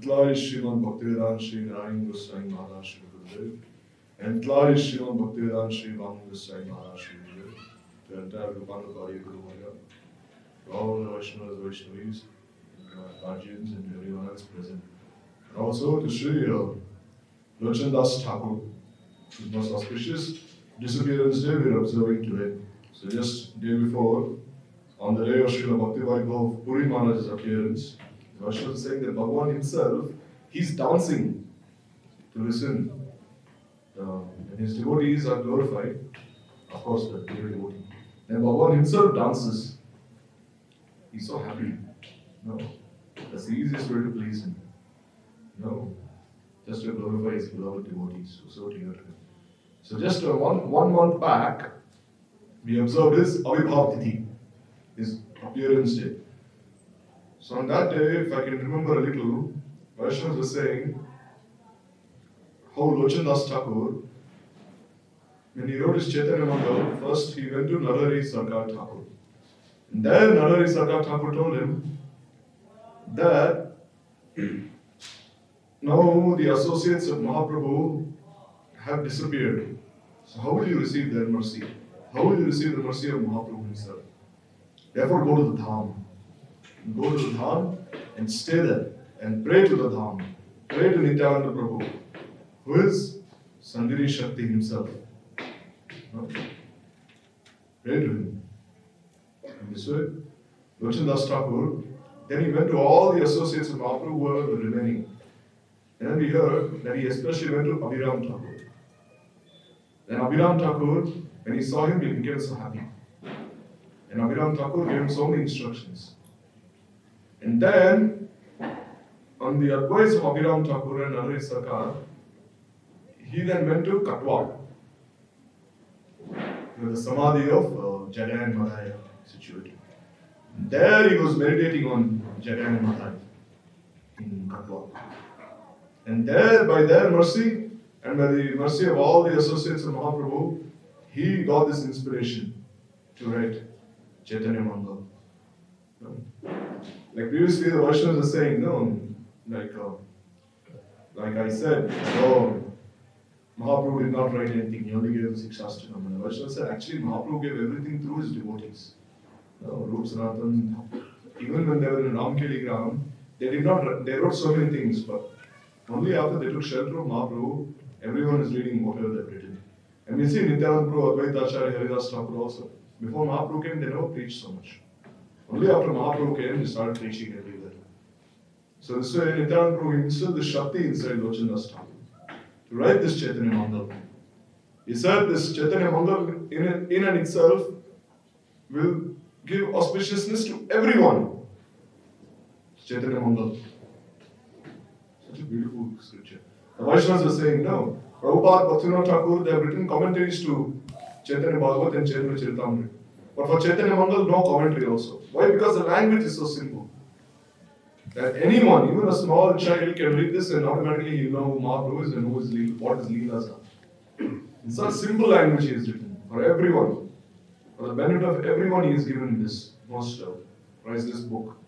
Entla Shriman Bhaktivedanta Shri Narayan Goswami Maharaj Shri Gurudev. Entla Shriman Bhaktivedanta Shri Ram Goswami Maharaj Shri Gurudev. The entire Rupanakari Guru Maharaj. All the Vaishnavas, Vaishnavis, guardians, and everyone else present. And also to Sri Lochan Das Thakur, whose most auspicious disappearance day we are observing today. So just day before, on the day of Srila Bhakti Vaibhav Puri Maharaj's appearance, the Vaishnava is saying that Bhagavan himself, he's dancing to listen. And his devotees are glorified, of course the dear devotee. And Bhagavan himself dances. He's so happy. No, that's the easiest way to please him. No, just to glorify his beloved devotees who are so dear to him. So just one month back, we observed his Avibhav Tithi, his appearance day. So on that day, if I can remember a little, Vaishnavas were saying how Lochan Das Thakur, when he wrote his Chaitanya Mangal, first he went to Narahari Sarkar Thakur. And there Narahari Sarkar Thakur told him that now the associates of Mahaprabhu have disappeared. So how will you receive their mercy? How will you receive the mercy of Mahaprabhu himself? Therefore go to the Dham. Go to the Dham and stay there and pray to the Dham. Pray to Nityananda Prabhu, who is Sandhiri Shakti himself. No? Pray to him. In this way, Lochan Das Thakur, then he went to all the associates of Mahaprabhu who were remaining. And then we heard that he especially went to Abhiram Thakur. Then Abhiram Thakur, when he saw him, he became so happy. And Abhiram Thakur gave him so many instructions. And then, on the advice of Abhiram Thakur and Narahari Sarkar, he then went to Katwad, where the Samadhi of Jagai and Madhai situated. There he was meditating on Jagai and Madhai in Katwad. And there, by their mercy, and by the mercy of all the associates of Mahaprabhu, he got this inspiration to write Chaitanya Mangal. No? Like previously, the Vaishnavas are saying, no, like I said, Mahaprabhu did not write anything, he only gave the Sikshastakam. And the Vaishnavas said, actually, Mahaprabhu gave everything through his devotees. Rup Sanatan, even when they were in Ramkeli Gram, they wrote so many things, but only after they took shelter of Mahaprabhu, everyone is reading whatever they've written. And we see Nityananda Prabhu, Advaita Acharya, Haridas Thakur also. Before Mahaprabhu came, they never preached so much. Only after Mahaprabhu came, they started preaching everywhere. So this way, Nityananda Prabhu instilled the Shakti inside Lochan Das Thakur to write this Chaitanya Mangal. He said this Chaitanya Mangal in and itself will give auspiciousness to everyone. Chaitanya Mangal. Such a beautiful scripture. The Vaishnavas are saying, no, Prabhupada, Bhaktivinoda Thakur, they have written commentaries to Chaitanya Bhagavat and Chaitanya Charitamrita. But for Chaitanya Mangal, no commentary also. Why? Because the language is so simple. That anyone, even a small child, can read this and automatically he'll know who Mahaprabhu is and what his Leelas are. In such simple language he is written. For everyone. For the benefit of everyone, he is given this most priceless book.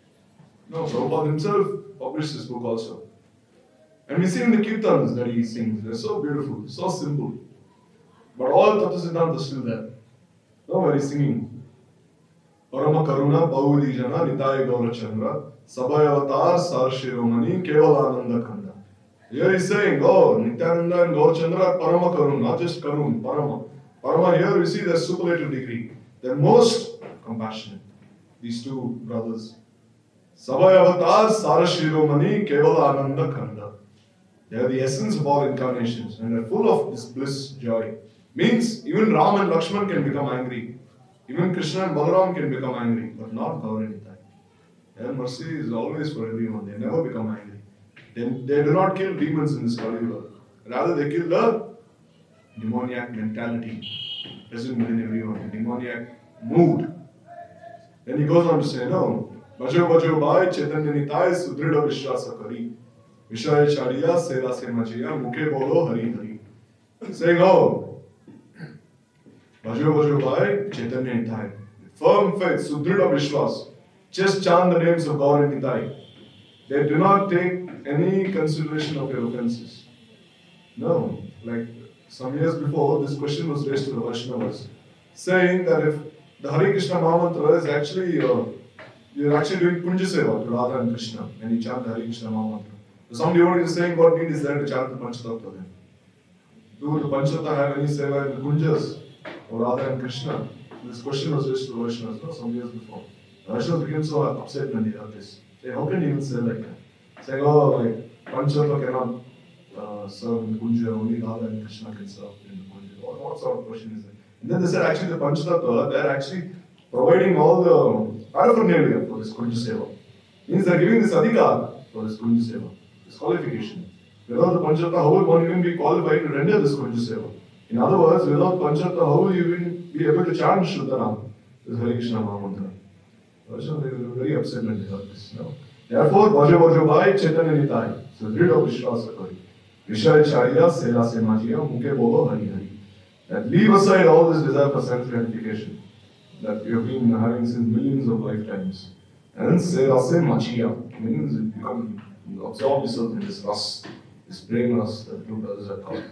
No, Prabhupada himself published this book also. And we see in the Kirtans that he sings. They're so beautiful, so simple. But all Tattva Siddhanta is still there. No, where he's singing. Parama Karuna Bahudi Jana Nitaya Gaura Chandra Sabhay Avatar Sar Shiromani Kevalananda Khanda. Here he's saying, oh, Nityananda and Gaura Chandra are Parama Karun, not just Karun, Parama. Parama, here we see their superlative degree. They're most compassionate. These two brothers. Sabhay Avatar Sar Shiromani Kevalananda Khanda. They are the essence of all incarnations and they're full of this bliss, joy. Means even Ram and Lakshman can become angry. Even Krishna and Balaram can become angry, but not Gaura Nitai. Their mercy is always for everyone. They never become angry. They do not kill demons in this Kali Yuga. Rather, they kill the demoniac mentality present within everyone, the demoniac mood. Then he goes on to say, no, Bhajo Bhajo Bhai Chaitanya Nitai Sudrida Vishwasa Kari Vishaya Chariya Seda Se Majiya Mukhe Bolo Hari Hari. Saying, oh, Bhajo Bhajo Bhai Chaitanya Nitai. Firm faith, Sudrida Vishwas. Just chant the names of God and Nitai. They do not take any consideration of your offenses. No. Like some years before, this question was raised to the Vaishnavas, saying that if the Hare Krishna Mahamantra is actually, you're actually doing Kunja Seva to Radha and Krishna, and you chant the Hare Krishna Mahamantra. So some devotee is saying, what need is there to chant the Panchatattva then? Do the Panchatattva have any seva in the Kunjas or Radha and Krishna? This question was raised to the Vaishnavas, no, some years before. The Vaishnavas became so upset when they heard this. Say, how can you even say like that? Saying, oh, like, Panchatattva cannot serve in the Kunja, only Radha and Krishna can serve in the Kunja. What sort of question is that? And then they said, actually, the Panchatattva, they're actually providing all the paraphernalia for this Kunja Seva. Means they're giving this adhikar for this Kunja Seva, this qualification. Without the Panchatattva, how will one even be qualified to render this Kunja Seva? In other words, without Panchatattva, how will you even be able to chant Shuddhanam, this Hare Krishna Mahamantra? They were very upset when they heard this. No? Therefore, Bhaja Bhaja Bhai Chaitanya Nitai. So, rid of Vishwasa Kari. Vishaya Chariya Sela Semajiya Mukhe Bolo Hari Hari. That leave aside all this desire for sense gratification that you have been having since millions of lifetimes. And Sela Semajiya means you absorb yourself in this rus, this brain rus that two brothers are called.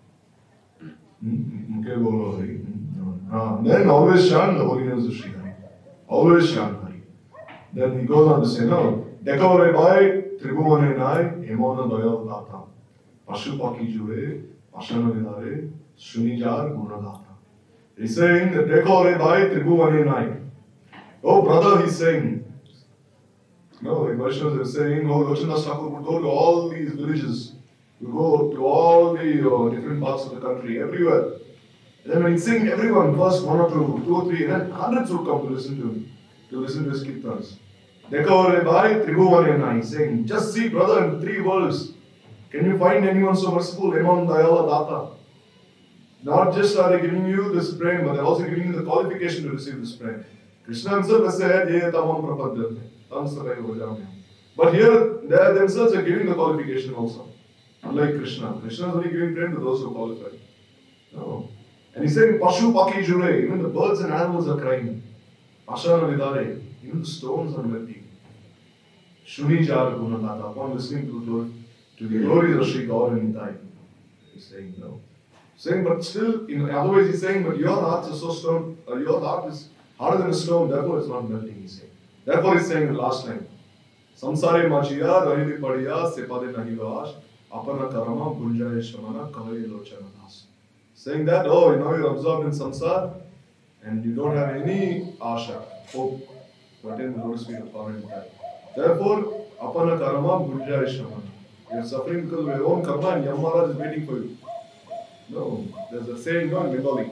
Mukhe Bolo Hari. Then always chant the holiness of Sri Hari. Always chant Hari. Then he goes on to say, no, Dekore Bhai, Tribhuvane Nai, Hemona Doyal Data. Pashupaki Jure, Pashana Vidare, Shunijar Gunadata. He's saying that Dekore Bhai, Tribhuvane Nai. Oh brother, he's saying. No, the Vaishnavas are saying, oh, Lakshmana Thakur would go to all these villages, would go to all the different parts of the country, everywhere. And then when he's saying everyone, first one or two or three, and then hundreds would come to listen to him, to listen to his kirtans. Dekore Bhai, Tribhuvane Nai. He's saying, just see, brother, in 3 worlds, can you find anyone so merciful? Eman Dayala Data. Not just are they giving you this praying, but they're also giving you the qualification to receive this praying. Krishna himself has said, Ye tamam prapadyate, tam sarai vajamyam. But here, they themselves are giving the qualification also. Unlike Krishna. Krishna is only giving prayer to those who qualify. No. And he's saying, Pashu Paki Jure, even the birds and animals are crying. Ashana Vidare, even the stones are melting. Shuni Jar Gunadata, upon listening to the glories of Sri Gaur and Nitai. He's saying, no. Saying, but still, otherwise he's saying, but your heart is so stone, your heart is harder than a stone, therefore it's not melting, he's saying. Therefore he's saying the last line. Samsare Machiya, Rahidi Padiya, Sepade Nahivash, Apana Karama, Gunjaya Shamana, Kavai Lochana Das. Saying that, oh, you're absorbed in samsara and you don't have any asha, hope to attain the Lord's feet of power and time. Therefore, Apana Karama, Gunjaya Shamana. You're suffering because of your own karma and Yamara is waiting for you. No, there's a saying in Bengali.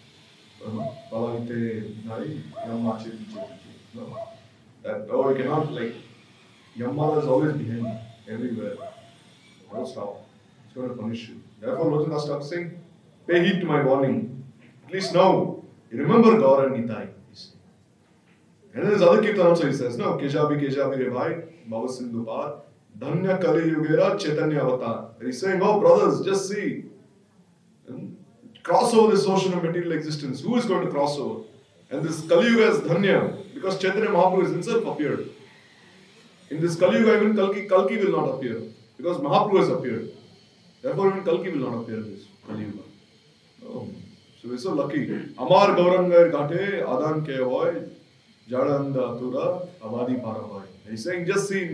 Palavite Nari, Yamma Cheti Cheti. No. That, oh, you cannot, like, Yamara is always behind you, everywhere. Don't stop. It's going to punish you. Therefore, Lord starts saying, pay heed to my warning. At least now, remember Gaur and Nitai. And then there's other kirtan also he says, no, Kejabi Revai, Bhava Sindhu Par, Dhanya Kali Yugera, Chaitanya Avatar. And he's saying, oh brothers, just see. And cross over this ocean of material existence. Who is going to cross over? And this Kali Yuga is Dhanya, because Chaitanya Mahaprabhu has himself appeared. In this Kali Yuga, even Kalki will not appear, because Mahaprabhu has appeared. Therefore, even Kalki will not appear in this Kali Yuga. Oh, so we're so lucky. Amar Gaurangar Gate, Adan Ke Hoy, Jadanda Atura, Avadi Paravoy. He's saying, just see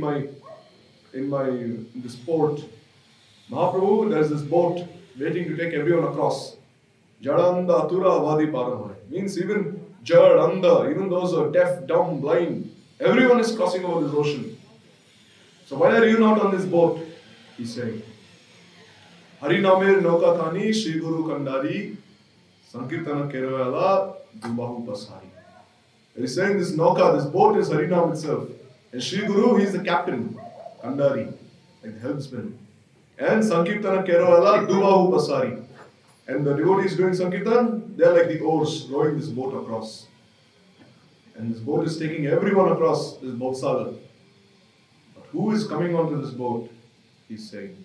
in this port, Mahaprabhu, there's this boat waiting to take everyone across. Jadanda Atura, Avadi Paravoy. Means even Jad, Anda, even those who are deaf, dumb, blind, everyone is crossing over this ocean. So why are you not on this boat? He's saying. Harinamir Noka Thani, Shri Guru Kandari, Sankirtana Keravela, Dubahu Pasari. He's saying this Noka, this boat is Harinam itself. And Shri Guru, he is the captain, Kandari, like the helmsman. And Sankirtana Keravela, Dubahu Pasari. And the devotees doing Sankirtan, they are like the oars rowing this boat across. And this boat is taking everyone across this boat saga. But who is coming onto this boat? He's saying.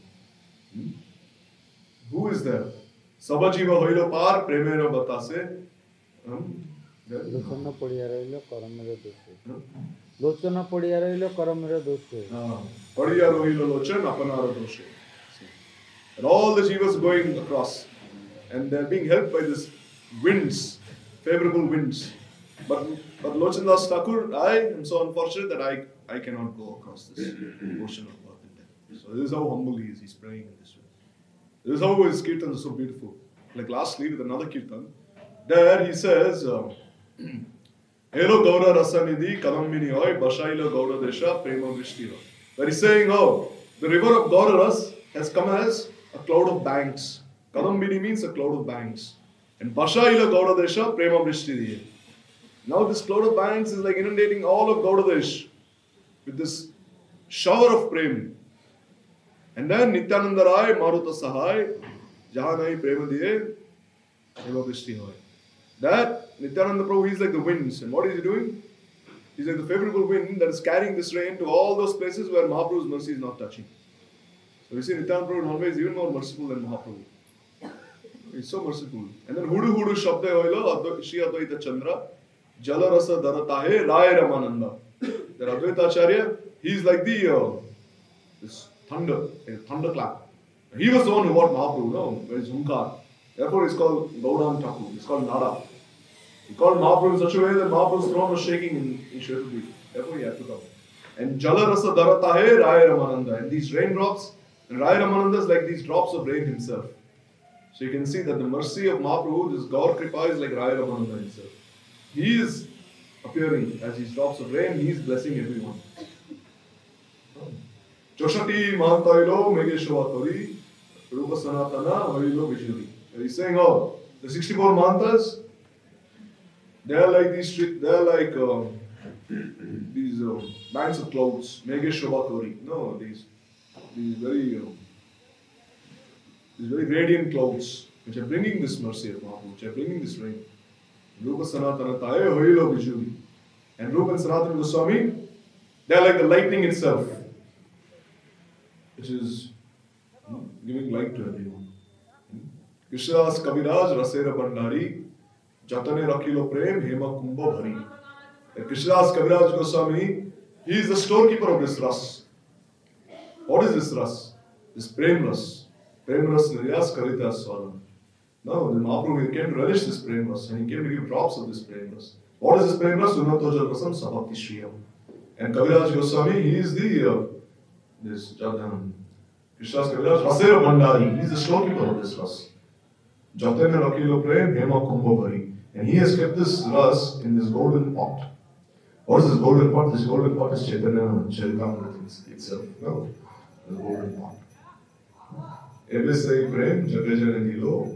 Who is there? Sabajiva hoilo par premera batase. लोचन पड़िया रहिलो करमर दोषे Padiya rohilo lochan apanara doshe. And all the jivas going across, and they're being helped by this winds, favorable winds. But Lochandas Thakur, I am so unfortunate that I cannot go across this ocean of birth and death. So this is how humble he is. He's praying in this way. This is how his kirtans are so beautiful. Like lastly, with another kirtan, there he says, Elo Gaura Rasanidhi Kadambini Hoy Bashaila Gaura Desha Prema Vrishti Hoy. Where he's saying, oh, the river of Gaura Ras has come as a cloud of banks. Kadambini means a cloud of banks. And Bashaila Gaura Desha Prema Vrishti Hoy. Now this cloud of banks is like inundating all of Gaudadesh with this shower of prem. And then Nityananda Rai, Maruta Sahai, Jahanai Prema Diye, Eva Vrishti Hoy. That Nityananda Prabhu, he's like the winds. And what is he doing? He's like the favorable wind that is carrying this rain to all those places where Mahaprabhu's mercy is not touching. So we see Nityananda Prabhu in one way is even more merciful than Mahaprabhu. He's so merciful. And then Hudu Hudu Shabda Hoilo, Shri Advaita Chandra, Jalarasa Daratahe Rai Ramananda. That Advaita Acharya, he's like the this thunder, a thunderclap. He was the one who got Mahaprabhu, no? Where is Hunkar? Therefore it's called Gauram Thakur, it's called Nada. He called Mahaprabhu in such a way that Mahaprabhu's throne was shaking in Shvetadweep. Therefore he had to come. And Jalarasa Daratahe Rai Ramananda. And these raindrops, and Rai Ramananda is like these drops of rain himself. So you can see that the mercy of Mahaprabhu, this Gaur Kripa is like Rai Ramananda himself. He is appearing as these drops of rain, he is blessing everyone. Choshati Mahantailo Megeshwa Tori Rupa Sanatana Harilo Vishuri. He's saying, oh, the 64 mantras, they are like these bands of clouds, Megeshwa Tori. No, these very radiant clouds which are bringing this mercy of Mahaprabhu, which are bringing this rain. Rupa Sanatana Taye Harilo Vishuri. And Rupa and Sanatana Goswami, they are like the lightning itself, which is giving light to everyone. Krishnadas Kaviraj Rasera Bandhari Jatane Rakilo Prem Hema Kumbha Bhari. And Krishnadas Kaviraj Goswami, he is the storekeeper of this ras. What is this ras? This Prem ras. Prem ras Niryas Karita Swaram. No, the Mahaprabhu he came to relish this Prem ras and he came to give drops of this Prem ras. What is this Prem ras? Unnatoja Rasam Sabhakti Shriyam. And Kaviraj Goswami, he is the this Krishnadas Kaviraj Rasera Bandhari. He is the storekeeper of this ras. Jatane Rakilo Prem Hema Kumbha Bhari. And he has kept this ras in this golden pot. What is this golden pot? This golden pot is Chaitanya Charitamrita itself. No, the golden pot. Ebesai Prem Jatejana Nilo.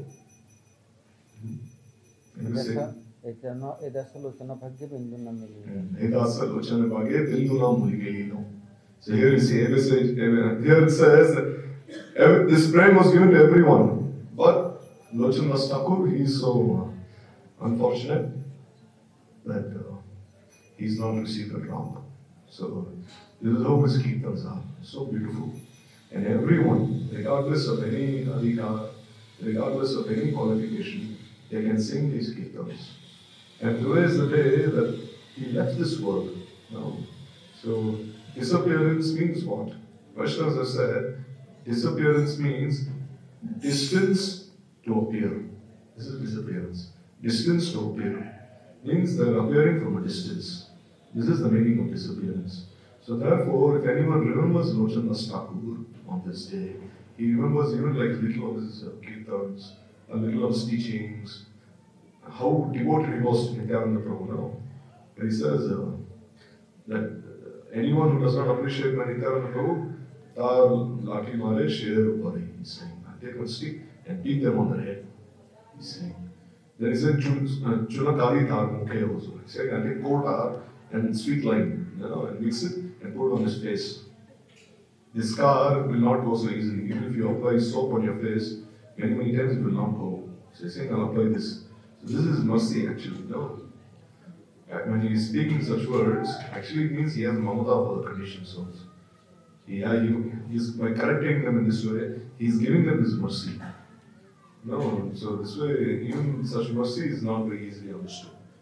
Edasa Lochana Bhagya Bindu Namili. Edasa Lochana Bhagya Bindu Namili. So here you see, here it says that this prem was given to everyone. But Lochana Thakur, he is so unfortunate that he is not received the ram. So this is how his kirtans are. So beautiful. And everyone, regardless of any adhikar, regardless of any qualification, they can sing these kirtans. And today is the day that he left this world. No. So disappearance means what? Vaishnavas have said, disappearance means distance to appear. This is disappearance. Distance to appear. Means they're appearing from a distance. This is the meaning of disappearance. So therefore, if anyone remembers Lochana Thakur on this day, he remembers even like little of his kirtans, a little of his teachings, how devoted he was to Nityananda Prabhu now. And he says that anyone who does not appreciate my Nityananda Prabhu, tar lati mare sher upare. He's saying, take one stick and beat them on the head. He's saying. Then he said, chunakari tar mukhe also. He's saying, I take coal tar and sweet lime, and mix it and put it on his face. This scar will not go so easily. Even if you apply soap on your face, many times it will not go. So he's saying, I'll apply this. So this is mercy actually. No. When he is speaking such words, actually it means he has mamata for the conditioned souls. He's by correcting them in this way, he's giving them his mercy. No, so this way, even such mercy is not very easily understood.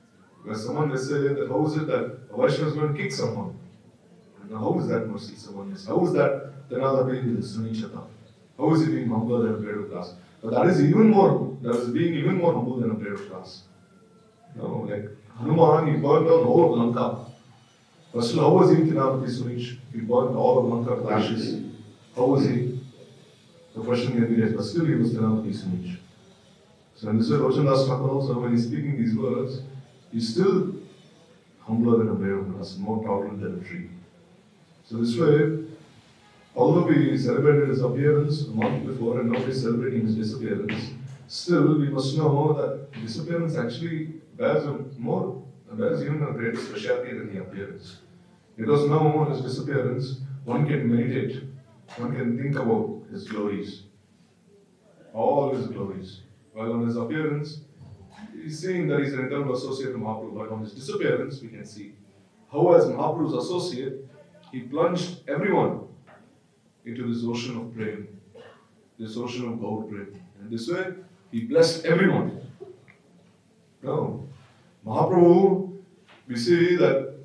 Where someone they say that how is it that a Vaishnava is going to kick someone? And how is that mercy someone is? How is that Tanadapi is Sunichata? How is he being humbler than a blade of grass? But that is being even more humble than a blade of grass. Like Hanuman, he burned down all of Lanka. First, how was he Tanadapi Sunich? He burned all of Lanka to ashes. How was he? The question can be raised, but still he was Tanadapi Sunich. So in this way, Roshan Das Thakur also, when he's speaking these words, he's still humbler than a blade of grass, more tolerant than a tree. So this way, although we celebrated his appearance a month before and now we're celebrating his disappearance, still we must know that disappearance actually bears even a greater speciality than the appearance. Because now on his disappearance, one can meditate, one can think about his glories, all his glories. While on his appearance, he's saying that he's an eternal associate of Mahaprabhu, but on his disappearance, we can see how as Mahaprabhu's associate, he plunged everyone into this ocean of prema, this ocean of Gaur prema. And this way, he blessed everyone. No. Mahaprabhu, we see that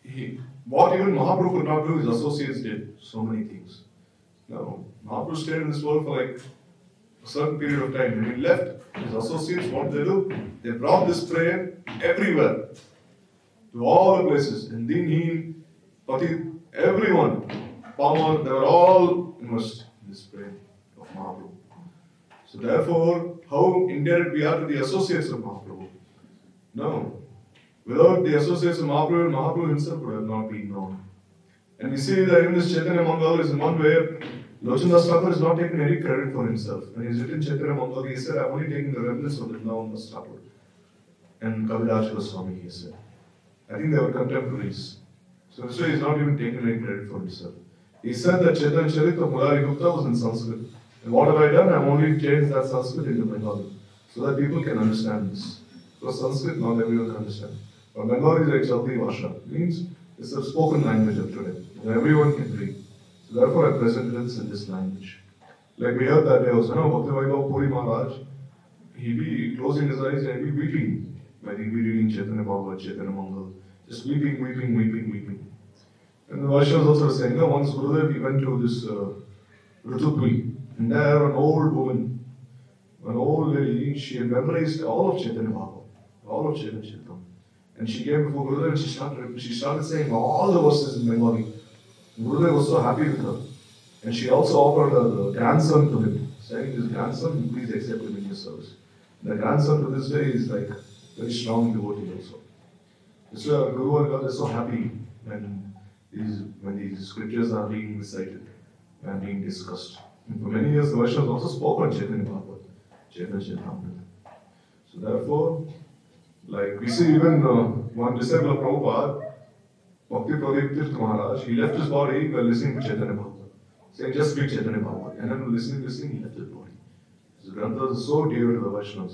what even Mahaprabhu could not do, his associates did so many things. No. Mahaprabhu stayed in this world for like a certain period of time. When he left, his associates, what they do? They brought this prayer everywhere, to all the places. And Dinheen, Patit, everyone, Pamar, they were all immersed in this prayer of Mahaprabhu. So therefore, how indebted we are to the associates of Mahaprabhu? No. Without the associates of Mahaprabhu, Mahaprabhu himself would have not been known. And we see that in this Chaitanya Mangal is in one way, Lochan Das Thakur is not taking any credit for himself. When he's written Chaitanya Mangal, he said, I'm only taking the remnants of Vrindavan Das Thakur and Kaviraj Goswami, he said. I think they were contemporaries. So this way he's not even taking any credit for himself. He said that Chaitanya Charit of Murari Gupta was in Sanskrit. And what have I done? I've only changed that Sanskrit into Bengali so that people can understand this. Because Sanskrit, not everyone can understand. But Bengali is like Chalti Vasha. It means it's a spoken language of today. And everyone can read. So therefore I presented it in this language. Like we heard that day also, Bhakti Vaibhav Puri Maharaj, he'd be closing his eyes and he'd be weeping when he'd be reading Chaitanya Bhagavad, Chaitanya Mangal. Just weeping, weeping, weeping, weeping. And the Vaishnavas also were saying, once Gurudev, he went to this Ritudvi, and there an old woman, an old lady, she had memorized all of Chaitanya Bhagavad, all of Chaitanya Charitamrita. And she came before Gurudev and she started saying all the verses in Bengali. Gurudev was so happy with her. And she also offered her grandson to him, saying, this grandson, please accept him in your service. The grandson to this day is like very strong devotee also. So Guru and God is so happy when these scriptures are being recited and being discussed. And for many years, the Vaishnavas also spoke on Chaitanya Bhagavad, Chaitanya Charitamrita. So therefore, like we see even one disciple of Prabhupada, Bhakti Pradeep Tirth Maharaj, he left his body while listening to Chaitanya Bhagavad, saying just speak Chaitanya Bhagavad. And then listening, he left his body. His granthas are so dear to the Vaishnavas.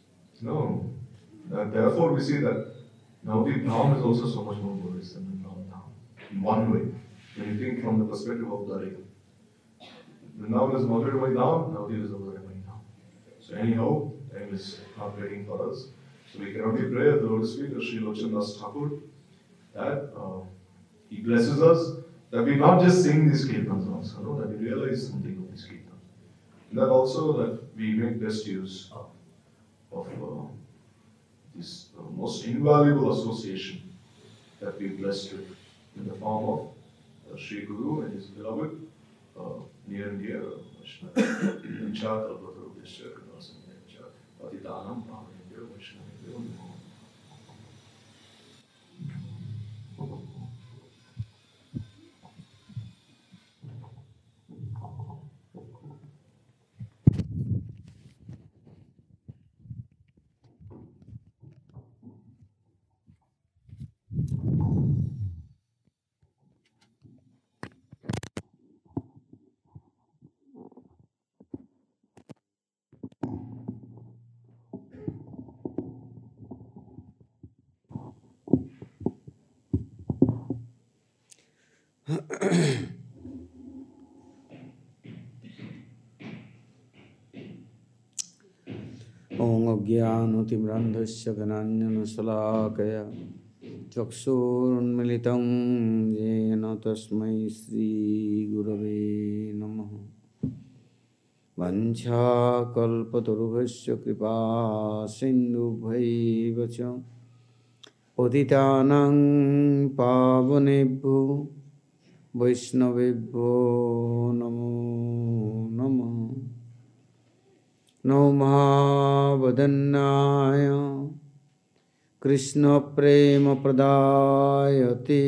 No. And therefore, we see that Navadip Dham is also so much more glorious than Vrindavan Dham. In one way, when you think from the perspective of Darya. Vrindavan is Madhurivai Dham, Navadip is Madhurivai Dham. So anyhow, time is not waiting for us. So we can only pray at the Lotus feet of Sri Lochan Das Thakur that he blesses us, that we not just sing these kirtans also, that we realize something of these kirtans. And that also that we make best use of this most invaluable association that we blessed with in the form of Sri Guru and his beloved, near and dear Vaishnava. Vinchat Alvatarudeshya Kadasam Vinchat Patitanam Pavanebhyo Vaishnavebhyo Namo. ॐ अज्ञानतिमिरान्धस्य ज्ञानाञ्जनशलाकया चक्षुरुन्मिलितं येन तस्मै श्रीगुरवे नमः। वञ्चाकल्पतरुभ्यश्च कृपा सिन्धुभ्यैव च पतितानां पावनेभ्यो वैष्णवेभ्यो नमो नमः। नमो महावदन्नाय कृष्णप्रेमप्रदायते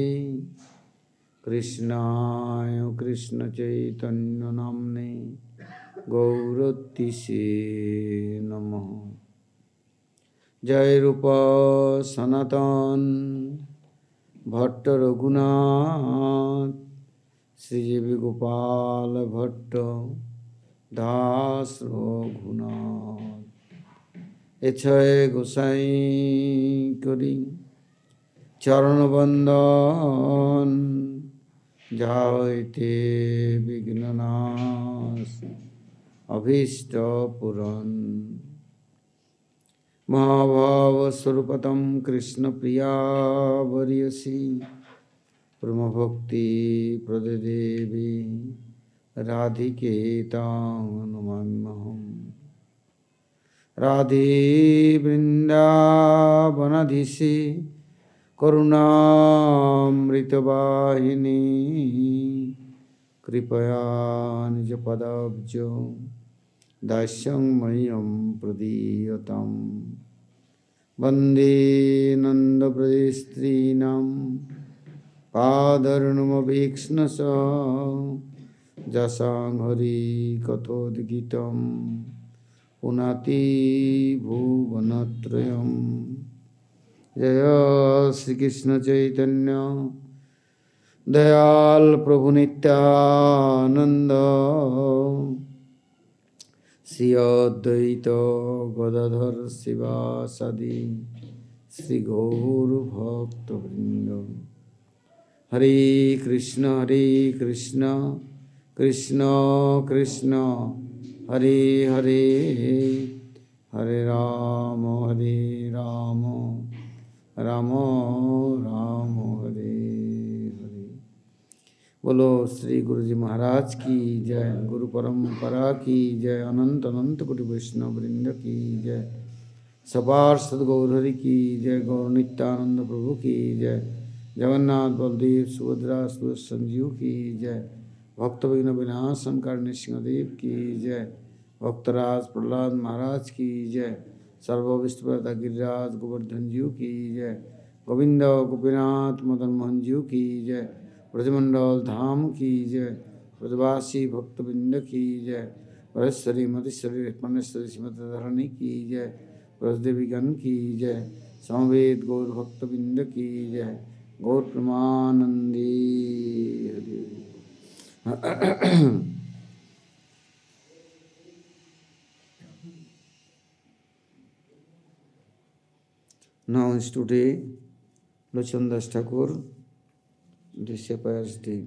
कृष्णाय कृष्णचैतन्यनाम्ने गौरतिसे नमः। जय रूप सनातन भट्ट रघुनाथ श्रीजीवी गोपाल भट्ट दास रघुनाथ एछय गोसाई करी चरण बंदन जायते विघ्ननाश अभीष्ट पुरन महाभाव स्वरूपतम कृष्ण प्रिया वरियसी प्रेम भक्ति प्रदेवी राधिके तानुमहम। राधे वृंदावनाधीशे करुणामृतवाहिनी कृपया निजपदाब्ज दास्यं मह्यं प्रदीयतां। वन्दे नन्दप्रदेशस्त्रीणां पादरुणमभीक्ष्णश जसां हरि कथोद्गीतं पुनाति भुवनत्रयं। जय श्री कृष्ण चैतन्य दयाल प्रभु नित्यानंद श्री अद्वैत गदाधर शिवासादि श्री गौर भक्तवृंद। हरे कृष्ण कृष्ण कृष्ण हरे हरे हरे राम राम राम हरे हरे। बोलो श्री गुरु जी महाराज की जय, गुरु परंपरा की जय, अनंत अनंत कोटि वैष्णव वृंद की जय, सपार सदगौरहरि की जय, गौर नित्यानंद प्रभु की जय, जगन्नाथ बलदेव सुभद्रा संजीव की जय, भक्त विघ्न विनाशन करने सिंहदेव की जय, भक्तराज प्रहलाद महाराज की जय, सर्वविष्णुप्रदा गिरिराज गोवर्धन जीव की जय, गोविंद गोपीनाथ मदन मोहन जीव की जय, ब्रजमंडल धाम की जय, ब्रजवासी भक्तबिंद की जय, ब्रजेश्वरी मधेश्वरी रत्नेश्वरी श्रीमती धरणी की जय, ब्रजदेवीगण की जय, समवेत गौर भक्तबिंद की जय, गौर प्रमानंदी Hari. Now is today Lochan Das Thakur disappears day.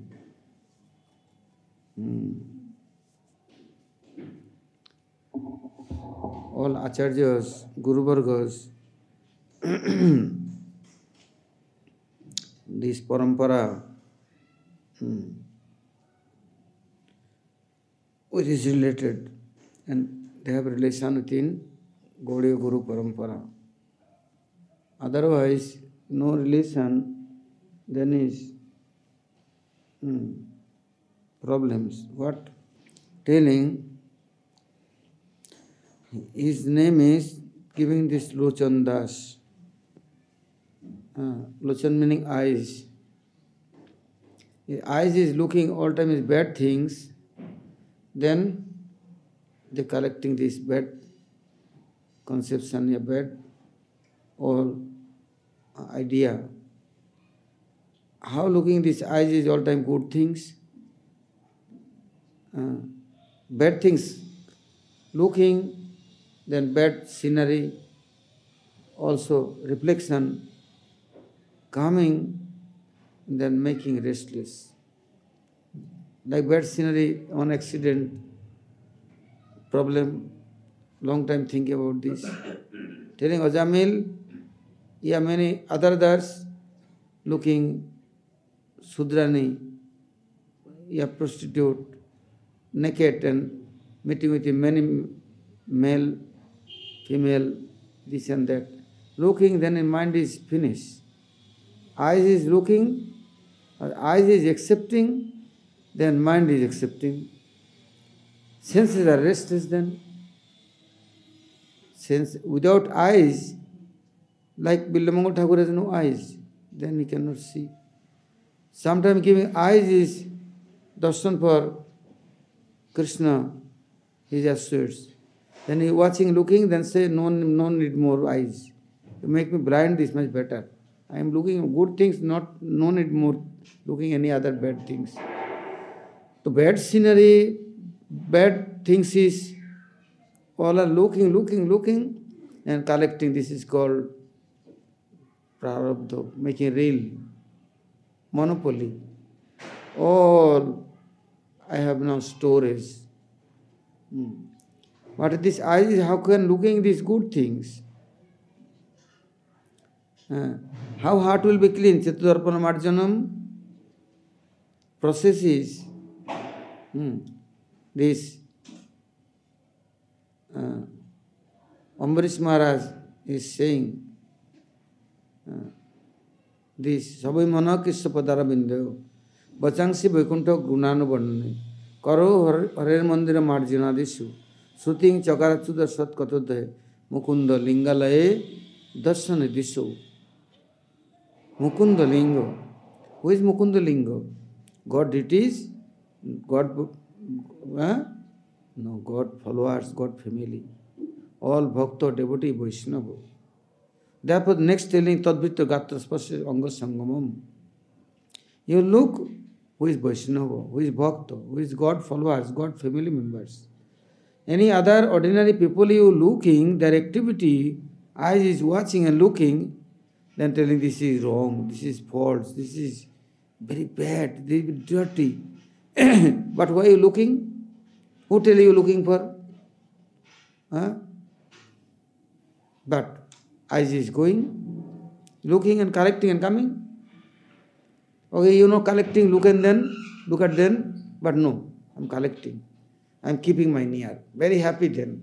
All acharyas, guru vargas, this parampara, which is related, and they have relation within Gaudiya Guru Parampara. Otherwise, no relation, then is problems. What? Telling his name is giving this Lochan Das. Lochan meaning eyes. His eyes is looking all time is bad things, then they collecting this bad conception, a bad or idea. How looking this eyes is all time good things? Bad things looking, then bad scenery, also reflection coming, then making restless. Like bad scenery, one accident, problem, long time thinking about this. Telling Ajamil, yeah, many others looking Sudrani, yeah, prostitute, naked and meeting with many male, female, this and that. Looking, then in mind is finished. Eyes is looking, eyes is accepting, then mind is accepting. Senses are restless then. Sense without eyes, like Billamangal Thakur has no eyes, then he cannot see. Sometimes giving eyes is darshan for Krishna, he just swears. Then he watching, looking, then say, no need more eyes. You make me blind, this much better. I am looking at good things, no need more looking any other bad things. The bad scenery, bad things is, all are looking, and collecting. This is called prarabdha, making real monopoly. All I have now storage. But this eyes, how can looking these good things? How heart will be clean? Chatudarpana marjanam process is this. Ambarish Maharaj is saying this. Sabai mana kisya padara bindeyo bachangsi vaikuntha gunanu varnane karo harer mandira marjana dishu suting chakarachuda sat katodhe mukunda lingalaye darsana disho. Mukunda Linga. Who is Mukunda Linga? God deities? God, no, God followers, God family. All Bhakta, devotee, Vaishnava. Therefore, next telling Tadvita Gatra Spasya Anga Sangamam. You look who is Vaishnava, who is Bhakta, who is God followers, God family members. Any other ordinary people you looking, their activity, eyes is watching and looking, then telling this is wrong, this is false, this is very bad, this is dirty. But why are you looking? Who tell you looking for? But eyes is going, looking and collecting and coming. Okay, collecting, look at them, but no, I'm collecting. I'm keeping my near. Very happy then.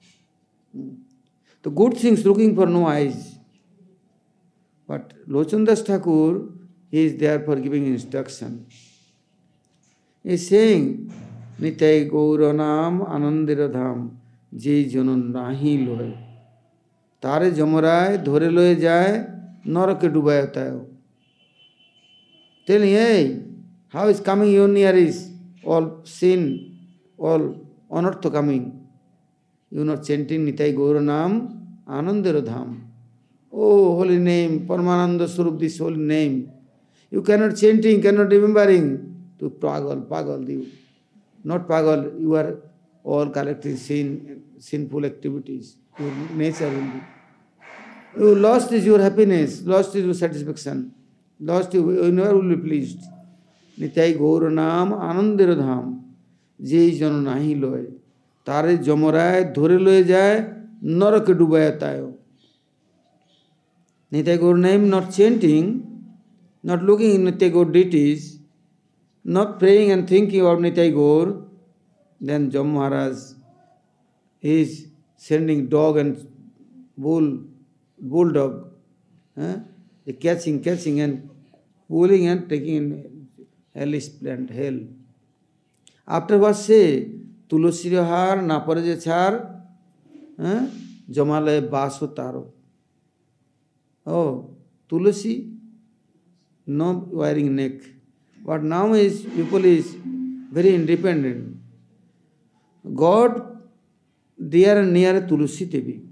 The good things looking for no eyes. But Lochandas Thakur, he is there for giving instruction. He is saying, Nitai Gauranam Anandiradham Je Janan Nahi Loy Tare Jamarai Dhore Loye Jai Narake Dubaya Tayo. Telling, hey, how is coming your near is all sin, all anartha coming. You not chanting Nitai Gauranam Anandiradham. Oh, holy name, Paramananda Swarup, this holy name. You cannot chanting, cannot remembering. To pagal, you. Not pagal, you are all collecting sinful activities. Your nature will be. You lost is your happiness, lost is your satisfaction, lost you never will be pleased. Nitai Gauranam Anandiradham Je Jano Nahi Loy Tare Jamarai Dhore Loye Jai Narake Dubaya Tayo. Nitai Gaur name, not chanting, not looking in Nitai Gaur deities, not praying and thinking about Nitai Gaur, then Jam Maharaj is sending dog and bulldog, catching and pulling and taking in hellish plant, hell. Afterwards say, Tulasi har naparaje char, Jamalaye baso taro. Oh, Tulasi, no wearing neck. But now people is very independent. God, dear and near Tulasi Devi.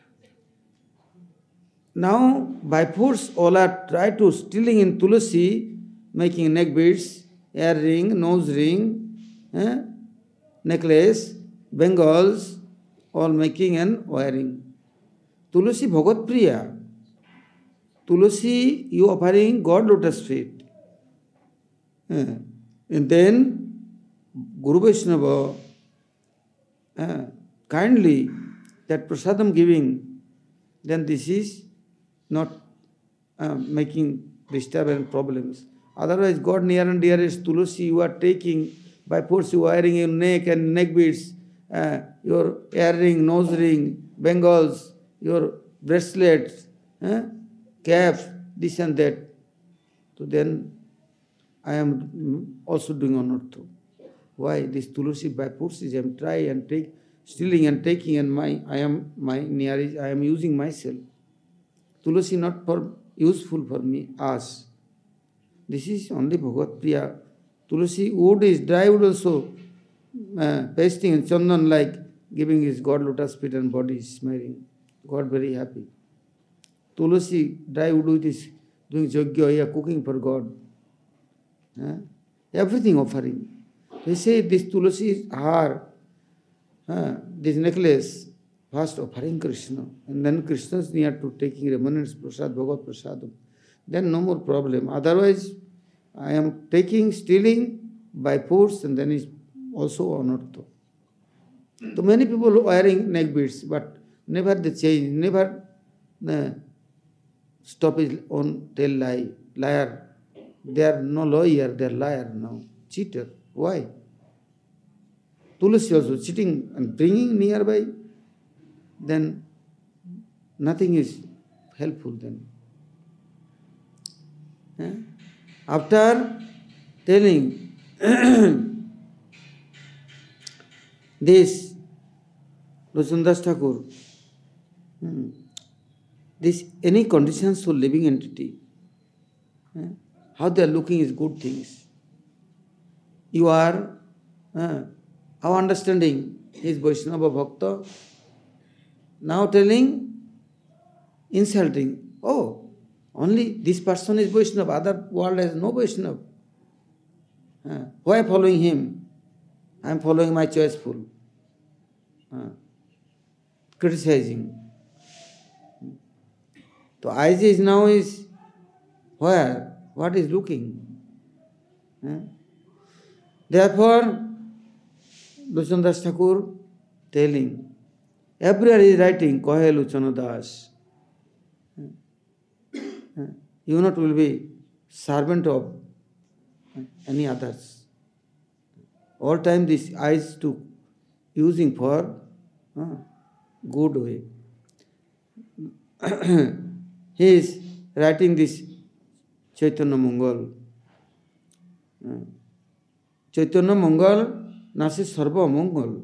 Now, by force, all are try to stealing in Tulasi, making neck beads, earring, nose ring, necklace, bangles, all making and wearing. Tulasi Bhagat Priya. Tulasi, you offering God lotus feet. And then Guru Vaishnava kindly that prasadam giving, then this is not making disturbance problems. Otherwise, God near and dear is Tulasi, you are taking by force, you are wearing your neck and neck beads, your earring, nose ring, bangles, your bracelets, cap, this and that. So then I am also doing anartha. Why? This Tulasi by force is I am try and take, stealing and taking, and I am using myself. Tulasi not for useful for me, us. This is only Bhagavat Priya. Tulasi wood is dry wood also, pasting and chandan like giving his God lotus feet and body smiling. God very happy. Tulasi dry wood with his doing yajna, cooking for God. Everything offering. They say this Tulasi har, this necklace, first offering Krishna, and then Krishna is near to taking remnants prasad, Bhagavat prasadam. Then no more problem. Otherwise, I am taking, stealing by force, and then is also anartha. So many people wearing neck beads, but never they change, never stop his own tell lie, liar. They are no lawyer, they are liar now, cheater. Why? Tulasi also cheating and bringing nearby, then nothing is helpful then. After telling this, Lochanadas Thakur, this any conditions for living entity, how they are looking is good things. You are, our understanding is Vaishnava Bhakta, now telling, insulting, oh, only this person is Vaishnava, other world has no Vaishnava. Why following him? I am following my choiceful. Criticizing. So eyes is now is where? What is looking? Therefore, Lochanadas Thakur telling, everywhere he is writing, Kahe Lochanadas. You not will be servant of any others. All time this eyes to using for good way. He is writing this Chaitanya Mangal. Chaitanya Mangal nase sarva mangal.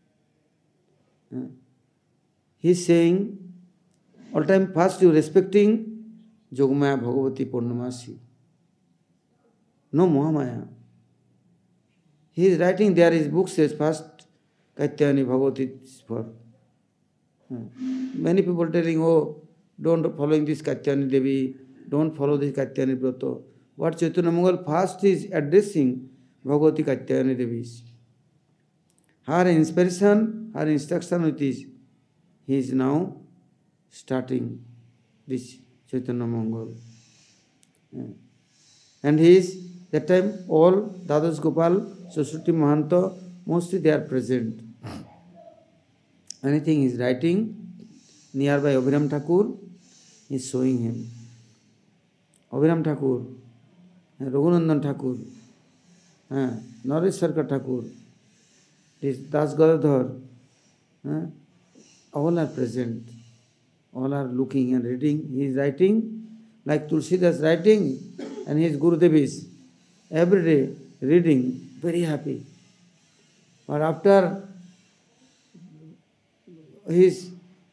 He is saying, all time first you respecting Yogamaya Bhagavati Purnamasi. No Mahamaya. He is writing, there is book says first Katyayani Bhagavati is for. Many people telling, oh, don't following this Katyayani Devi, don't follow this Katyayani Brata. What Chaitanya Mangal first is addressing Bhagavati Katyayani Devi. Her inspiration, her instruction with this, he is now starting this Chaitanya Mangal. And he is, that time all Dadas Gopal, Saraswati Mahanta, mostly they are present. Anything he is writing, nearby Abhiram Thakur is showing him. Abhiram Thakur, Raghunandan Thakur, Naresh Sarkar Thakur, this Das Gadadhar, all are present. All are looking and reading. He is writing like Tulsidas writing, and his Gurudev is every day reading, very happy. But after his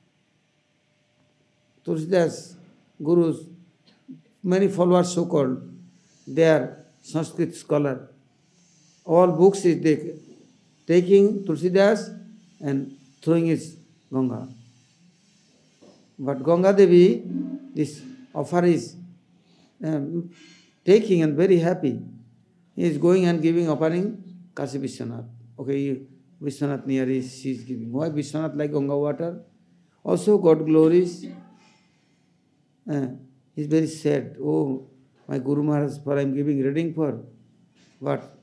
Tulsidas Gurus, many followers so called, they are Sanskrit scholar. All books is they taking Tulsidas and throwing his Ganga. But Ganga Devi, this offer is taking and very happy. He is going and giving offering Kasi Vishwanath. Okay, Vishwanath near is, she is giving. Why Vishwanath like Ganga water? Also God glories. He is very sad. Oh, my Guru Maharaj, for I am giving reading for. But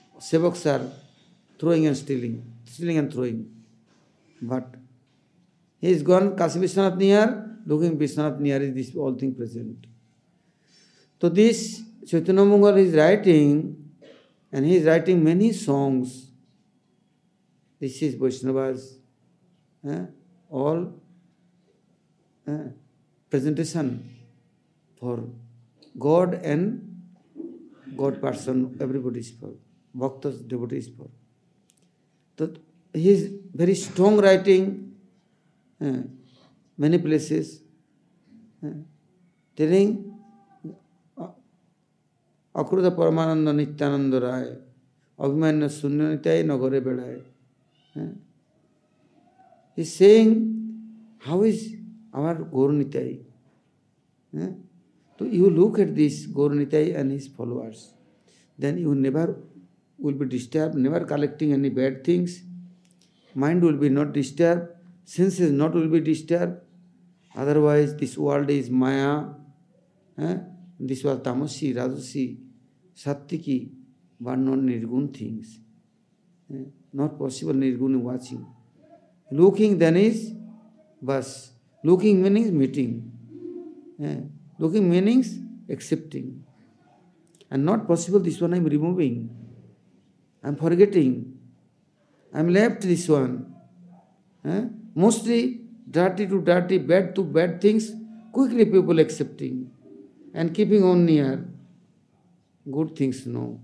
Sevaks are throwing and stealing and throwing. But He is gone Kashi Vishwanath near, looking Vishwanath near is this all thing present. So this Chaitanya Mangal is writing, and he is writing many songs. This is Vaishnavas, all presentation for God and God person, everybody is for. Bhaktas, devotees for. So he is very strong writing, many places, telling Akruta Paramananda Nityananda Rai, Abhimanyu Sunyanitai Nagare Bedai. He is saying, how is our Gaur Nitai? So you look at this Gaur Nitai and his followers, then you never will be disturbed, never collecting any bad things. Mind will be not disturbed, senses not will be disturbed. Otherwise, this world is Maya. This was Tamasi, Rajasi, Sattiki, but not Nirgun things. Not possible Nirgun watching. Looking then is bas. Looking means meeting. Looking means accepting. And not possible, this one I am removing. I am forgetting. I am left this one. Mostly dirty to dirty, bad to bad things, quickly people accepting and keeping on near. Good things no.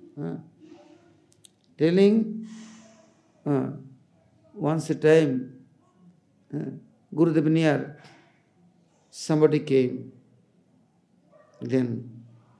Telling once a time, Gurudev near, somebody came, then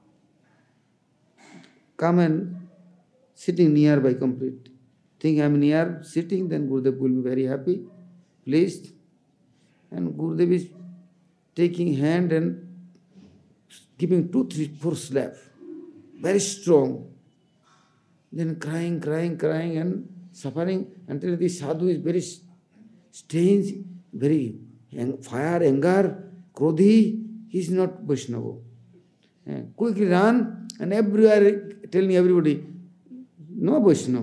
come and sitting nearby complete. Think I am near sitting, then Gurudev will be very happy, pleased. And Gurudev is taking hand and giving 2, 3, 4 slap, very strong. Then crying and suffering until the sadhu is very strange, very fire, anger, krodhi. He is not Vaishnava. Quickly run and everywhere telling everybody, no Vaishnava.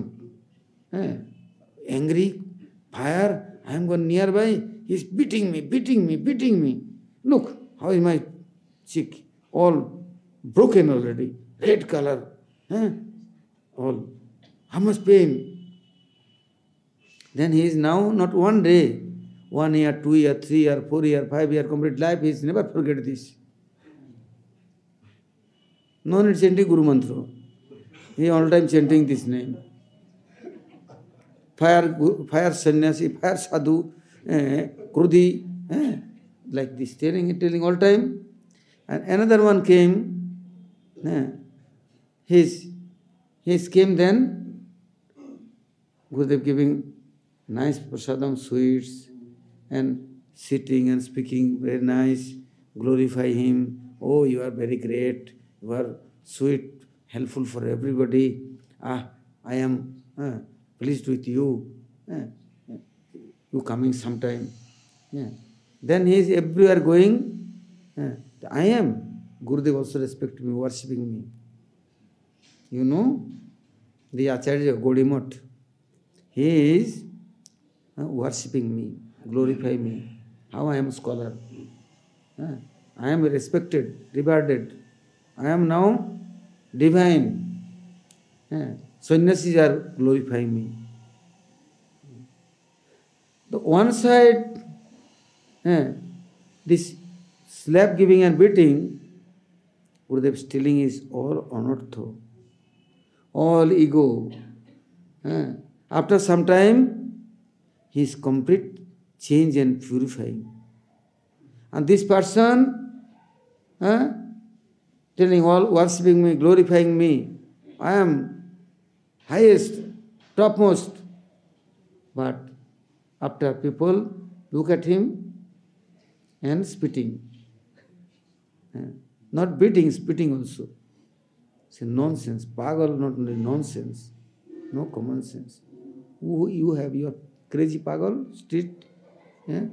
Angry, fire, I am going nearby, he is beating me. Look, how is my cheek? All broken already, red color. All. How much pain? Then he is now not one day, 1 year, 2 year, 3 year, 4 year, 5 year, complete life, he is never forget this. No need chanting Guru Mantra. He all time chanting this name. Fire sannyasi, fire sadhu, krudhi, like this, telling all time. And another one came, his came then, Gurudev giving nice prasadam, sweets, and sitting and speaking very nice, glorify him. Oh, you are very great, you are sweet, helpful for everybody. I am pleased with you. You coming sometime. Then he is everywhere going. I am. Gurudev also respect me, worshipping me. You know, the Acharya Gaudimat, he is worshipping me, glorify me. How I am a scholar. I am respected, regarded. I am now divine. Sannyasis are glorifying me. The one side, this slap giving and beating, Gurudev stealing is all anartha, all ego. After some time, he is complete change and purifying. And this person, telling all, worshipping me, glorifying me, I am highest, topmost. But after people look at him and spitting. Not beating, spitting also. It's a nonsense. Pagal, not only nonsense. No common sense. You have your crazy pagal, street. The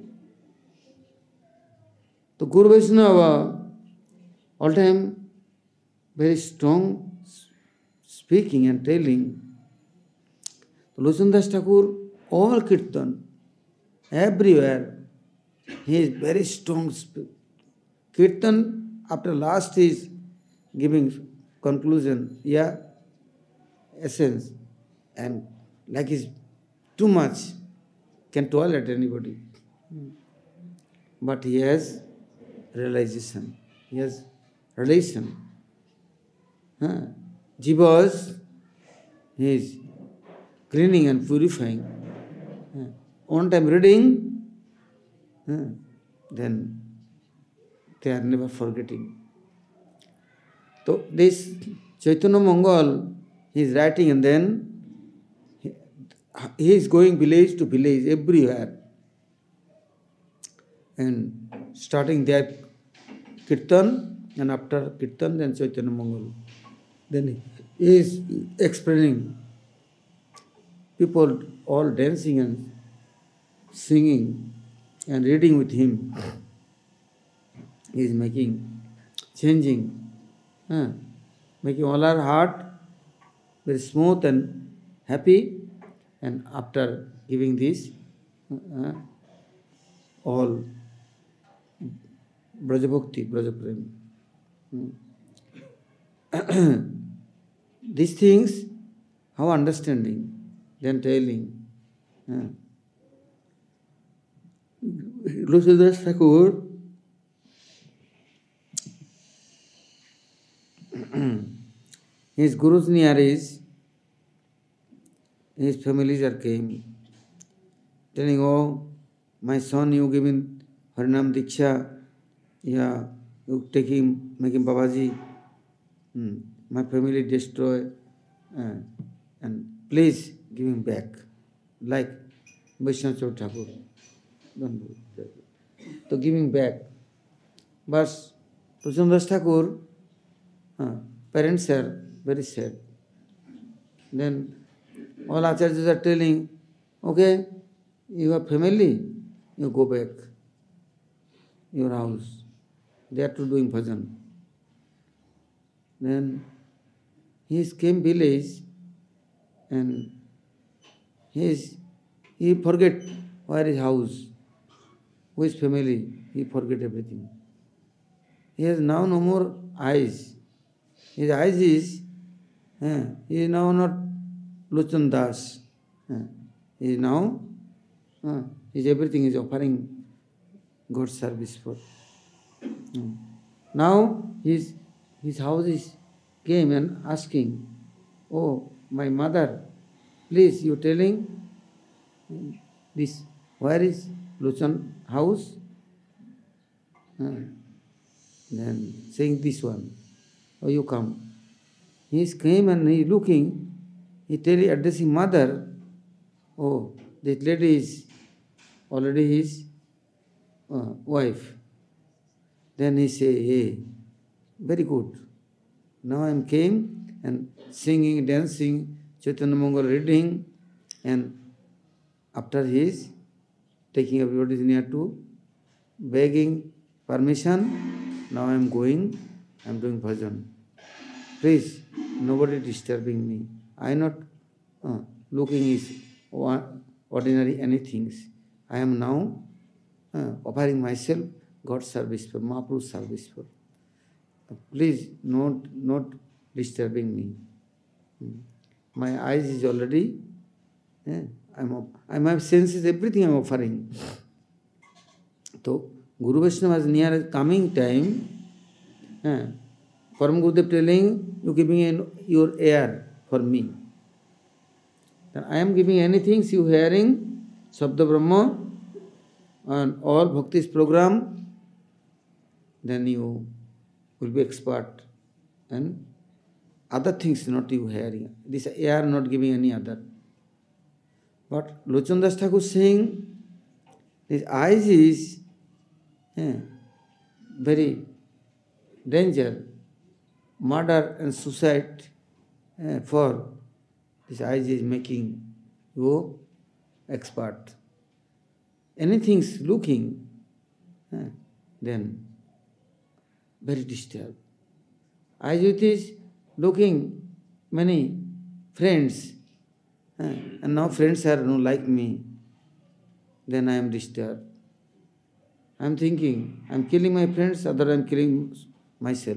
Guru Vaishnava, all time very strong speaking and telling. Lochan Das Thakur, all kirtan, everywhere, He is very strong. Kirtan, after last, he is giving conclusion, yeah, essence, and like is too much, can tolerate anybody. But he has realization, he has relation. Jivas, he is cleaning and purifying. On time reading, then they are never forgetting. So this Chaitanya Mangal, he is writing, and then he is going village to village everywhere and starting their kirtan, and after kirtan then Chaitanya Mangal. Then he is explaining, people all dancing and singing and reading with him. He is making, changing, making all our heart very smooth and happy. And after giving this, all Brajabhakti, Brajaprem. These things, how understanding, then telling. Lucidas Thakur, his Guru's Niyaris, his families are came, telling, oh, my son, you giving Harinam Diksha, yeah, you taking, making Babaji, my family destroy, and please give him back, like Vaishnav Thakur. Don't do it. So giving back. But Lucidas Thakur, parents are very sad. Then all acharyas are telling, okay, you have family, you go back, your house. They are to doing bhajan. Then he came village and he forget where his house, which family, he forget everything. He has now no more eyes. His eyes is, he is now not Lochan Das. He is now, everything is offering God's service for. Now his house is came and asking, oh, my mother, please, you telling this, where is Lochan house? Then saying this one, oh, you come. He came and he looking, he addressing mother, oh, this lady is already his wife. Then he say, hey, very good. Now I came and singing, dancing, Chaitanya Mangal reading, and after his taking everybody near to, begging permission, now I am going, I am doing bhajan. Please, nobody disturbing me. I am not looking is ordinary anything. I am now offering myself God's service for, Mahaprabhu's service for. Please, not disturbing me. My eyes is already, I have senses, everything I am offering. So, Guru Vaishnava is near coming time, Param Gurudev telling, you giving your ear for me. Then I am giving anything, you hearing, Sabda Brahma, and all Bhakti's program, then you will be expert. And other things not you hearing. This ear not giving any other. But Lochan Das Thakur saying, his eyes is very danger, murder and suicide for this eyes is making you expert. Anything's looking, then very disturbed. Eyes with is looking many friends, and now friends are no like me, then I am disturbed. I'm thinking, I'm killing my friends, other I'm killing myself.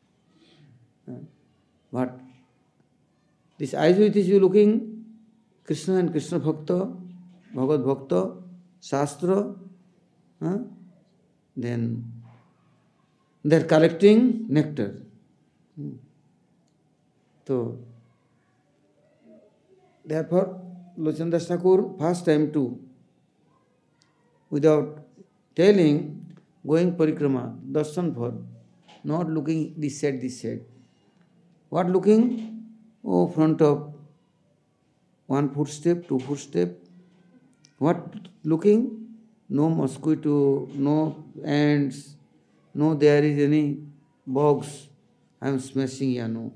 But this eyes with which you looking, Krishna and Krishna Bhakta, Bhagavad Bhakta, Shastra, then they're collecting nectar. So, therefore, Lochan Das Thakur, first time too, without telling, going parikrama, darshan for, not looking this side, this side. What looking? Oh, front of one footstep, two footstep. What looking? No mosquito, no ants, no there is any bugs. I am smashing here, no.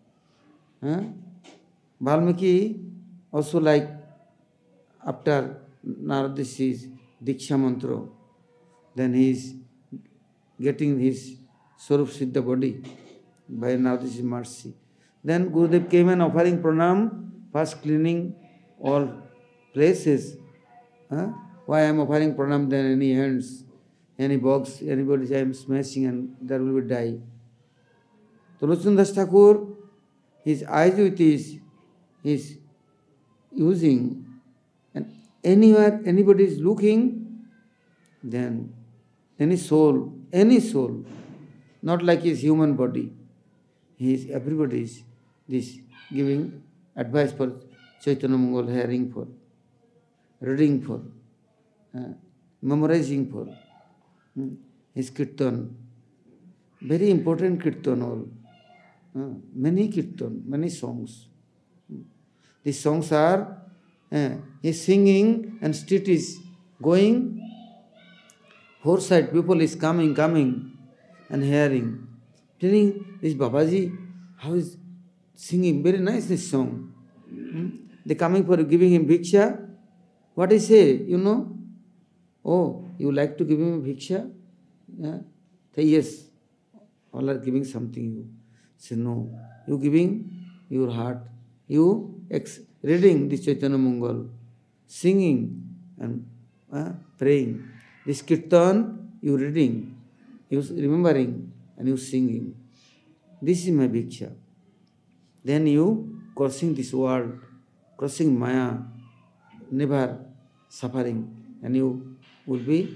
Valmiki also like after Naradishi's Diksha Mantra, then he is getting his Swarup Siddha body by Naradishi's mercy. Then Gurudev came and offering pranam, first cleaning all places. Why I am offering pranam, then any hands, any box, anybody I am smashing and there will be die. So Lochan Das Thakur, his eyes with his using, and anywhere anybody is looking, then any soul, not like his human body, everybody is this giving advice for Chaitanya Mangal, hearing for, reading for, memorizing for, his kirtan, very important kirtan all, many kirtan, many songs. These songs are, he's singing and street is going, four side people is coming and hearing, telling this Babaji, how is singing, very nice this song. They coming for giving him bhiksha. What he say, you know? Oh, you like to give him bhiksha? Say yes. All are giving something you. Say no. You giving your heart. You reading this Chaitanya Mangal, singing and praying. This kirtan, you reading, you remembering and you singing. This is my bhiksha. Then you crossing this world, crossing Maya, never suffering, and you will be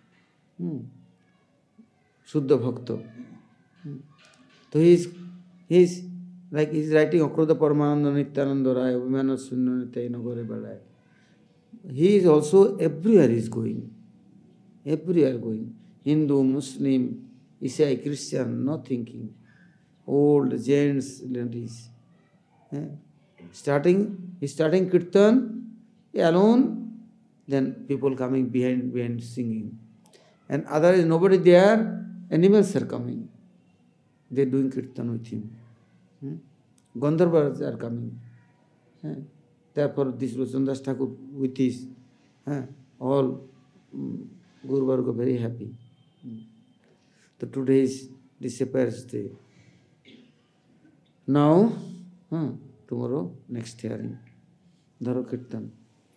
Shuddha Bhakta. So he is like he is writing Akrodha Paramananda Nityananda Rai, Abhimana Sunna Nitya Gore Balai. He is also everywhere is going. Everywhere going. Hindu, Muslim, Isai, Christian, no thinking. Old, gents, ladies. He's starting kirtan alone, then people coming behind singing. And other is nobody there, animals are coming. They're doing kirtan with him. Gandharvas are coming. Therefore, this Lochan Das Thakur with his all Guru Varga very happy. So today is disappears day. Now, tomorrow, next hearing. Dharo Kirtan.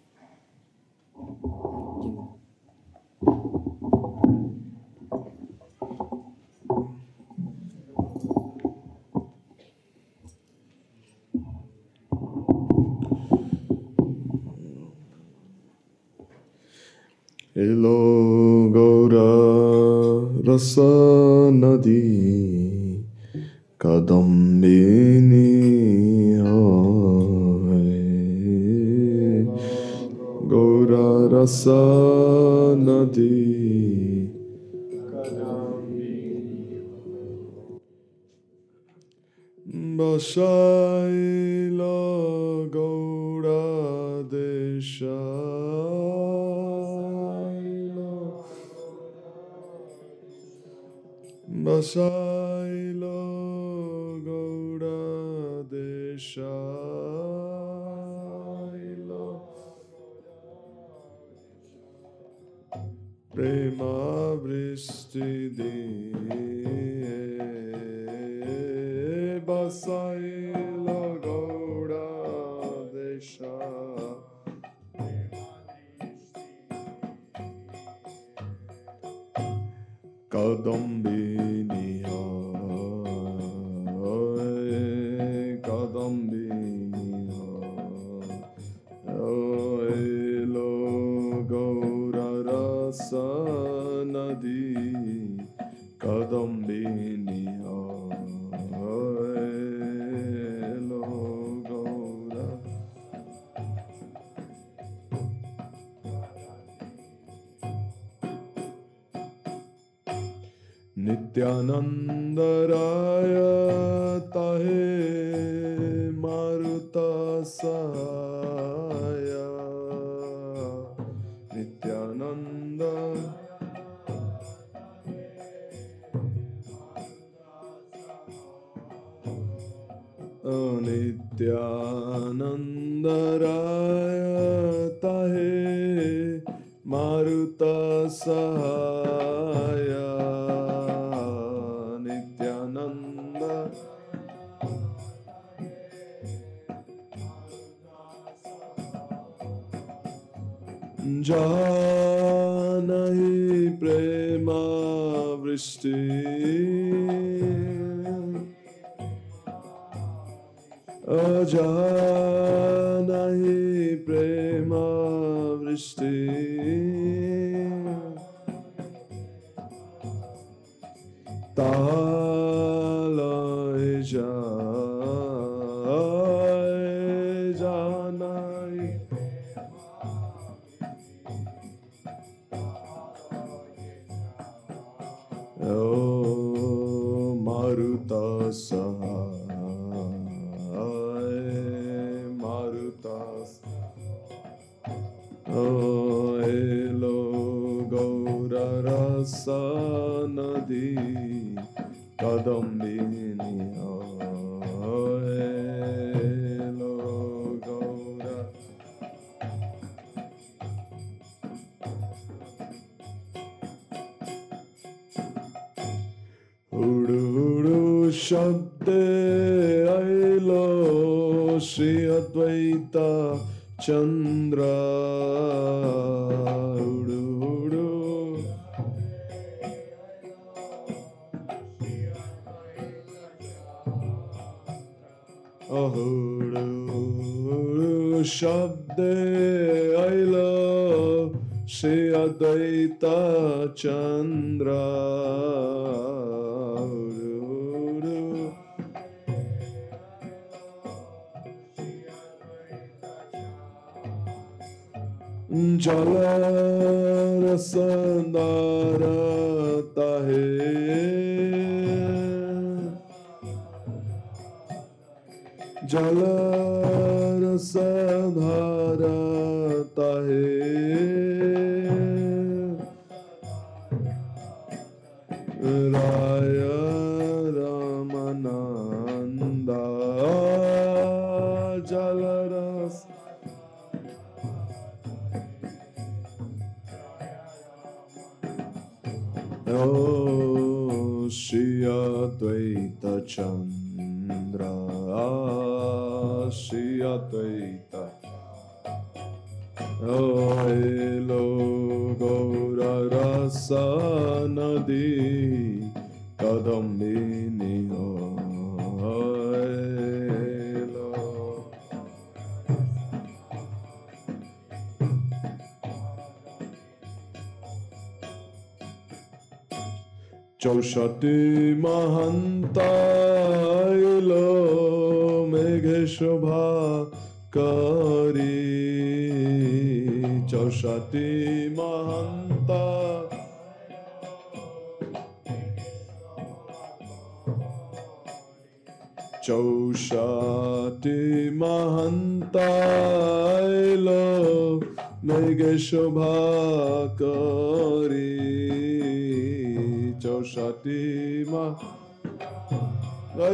Elo Gaura Rasa Nadi Kadambini Hai Gaura Rasa Nadi Bashaila Gaura Desha Basailo Gaura Deshailo Prema Vristi De Basailo Gaura Desha Kadambini Hai, Kadambini Hai, Lo Gaura Rasa Nadi, Kadambini Hai, Lo Gaura. Nityananda Raya Tahe Maruta Sahaya. Nityananda Nityananda Raya Tahe Maruta Sahaya. Nityananda Janahi Prema Vrishti Ajanahi Prema Vrishti Talai Janai Oh Maruta Sahai Maruta Oh Elo Gaura Rasa Nadi Kadambini Elo Gaura. Hudu Hudu Shabde Ailo Shri Advaita Chandra. Hudu Hudu Hudu Hudu Shabde Ailo Shri Advaita Chandra. Jalarasandara Tahe Jalarasandara Tahe Raya Ramananda Jalaras Oh Shri Advaita Chandra Shri Advaita Oh Elo Gaura Rasa Nadi Kadambini Elo Chaushati Mahanta Elo Meghe Shobha Kari. Chaushati Mahanta Chaushati Mahanta Elo Meghe Shobha Kari. Chaushati Mahanta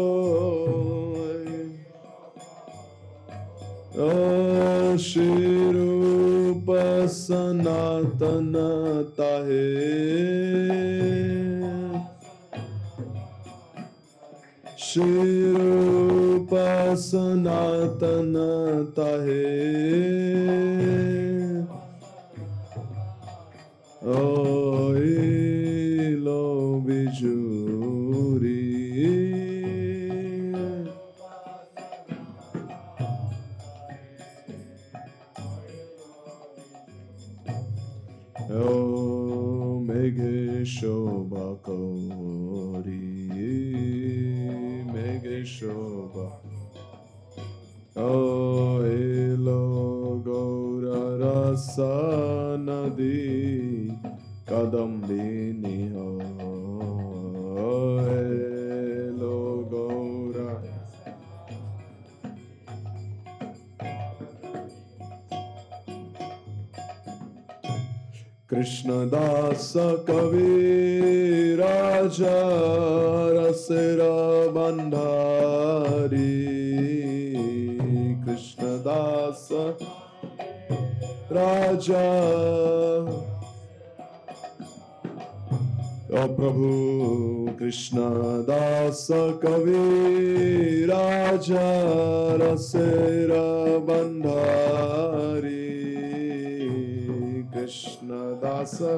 Shri Rupa Sanatana Tahe Shri Rupa Sanatana Tahe Oh Elo Mege Shobha Kori, Mege Shobha. Elo Gaura Rasa Nadi Kadambini Ho. Elo Gaura. Krishna Dasa Kavi Raja Rasera Bandhari. Krishna Dasa Raja. O Prabhu Krishna Dasa Kavi Raja Rasera Bandhari. Krishna Dasa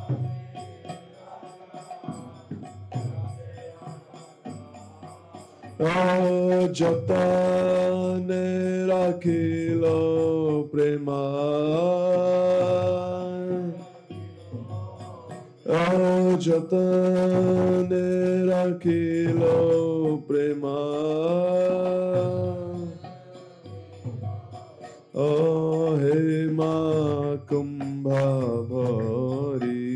Jatane Rakhilo Prema. Jatane Rakhilo Prema. Hema Kumbha Bhari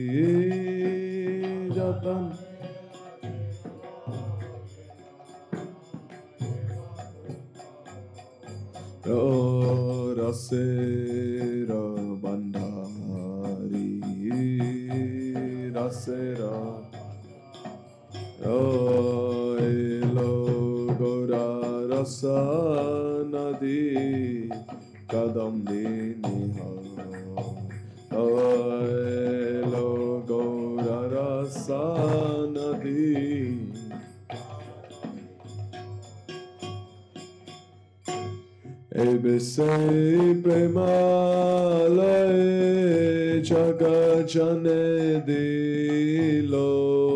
Jatan. Rasera Bandhari Rasera. Elo Gora Rasa Nadi Kadambini Ho. Elo Gaura Rasa Nadi. Ebese Premalaya Jagajane Dilo.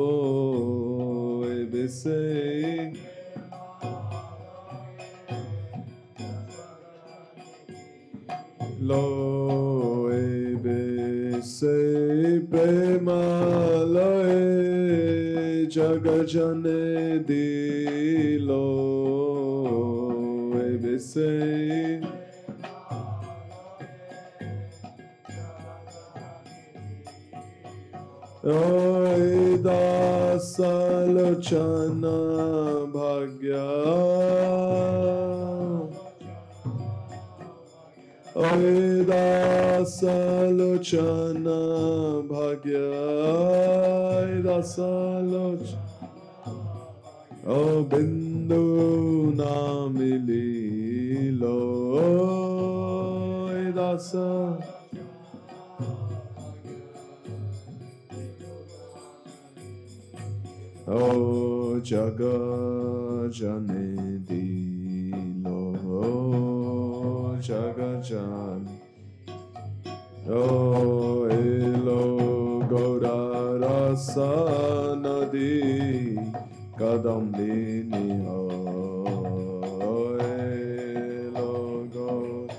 Ebese Lo Ebese Premalaya Jagajane Dilo. Ebese Dasalochana Bhagya. Dasalochana Bhagya. Dasalochana Bindu Namililo. Dasa Jaga Jane Dilo. Jaga Jan. Elo Gaura Rasa Nadi Kadambini Ho. Elo Gaura.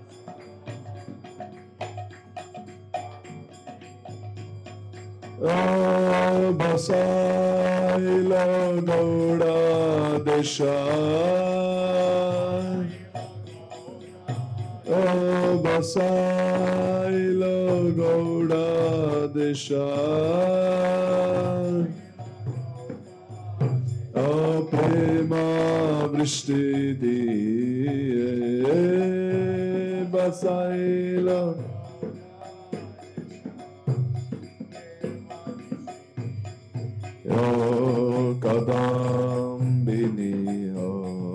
Basailo Gaura Desha. Basailo Gaura Desha. Prema Vrishti Diye. Basailo Kadambini Ho.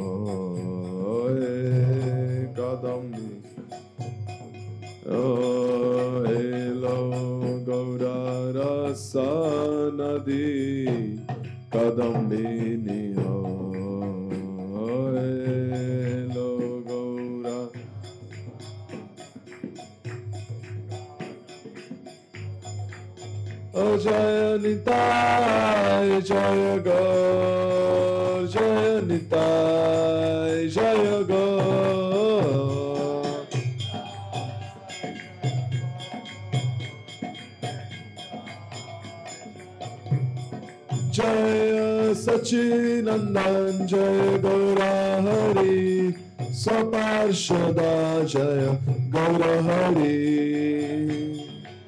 Kadambini Elo Gaura Rasa Nadi Kadambini Ho. Elo Gaura. Jaya Nitai Jaya Gaur. Jaya Nitai Jaya Gaur. Jaya Sachinandan Jaya Gaura Hari Saparshada Jaya Gaura Hari.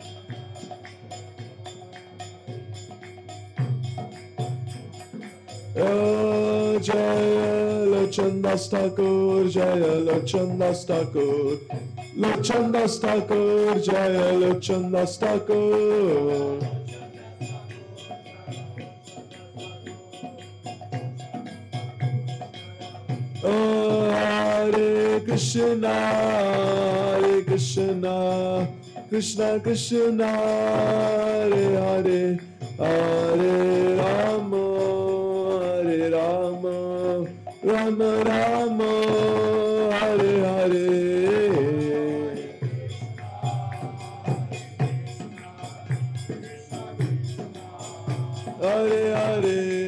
Jaya Lochandas Thakur, Jaya Lochandas Thakur, Lochandas Thakur, Jaya Lochandas Thakur. Hare Krishna, Hare Krishna, Krishna Krishna, Hare Hare, Hare Rama, Hare Rama, Rama Rama, Hare Hare. Hare Hare.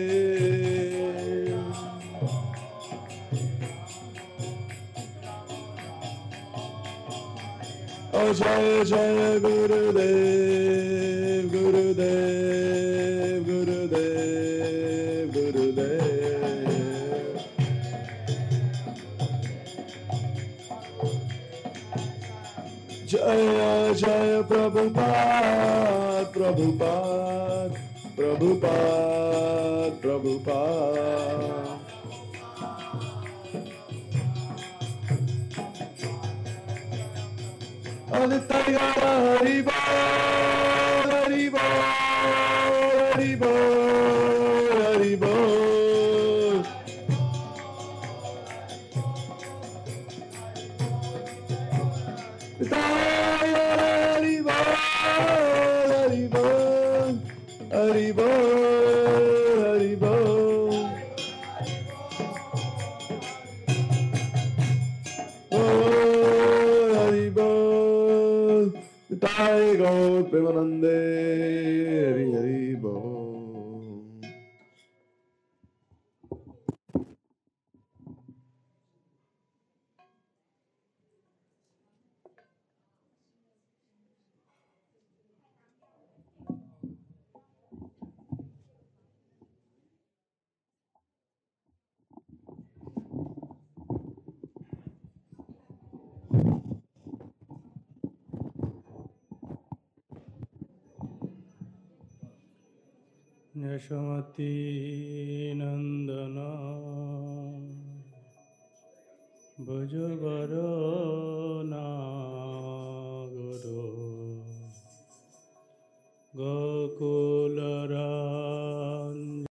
Oh Jaya Jaya Gurudev, Gurudev, Gurudev, Gurudev. Jaya Jaya Prabhupada, Prabhupada, Prabhupada, Prabhupada. Aditya Haribo, Haribo, Haribo, Haribo. Haribo, Haribo, Haribo, Haribo. Jai Gaur Premanande, Hari Hari Bol. Yashamati Nandana Bhajavarana Guru Gokula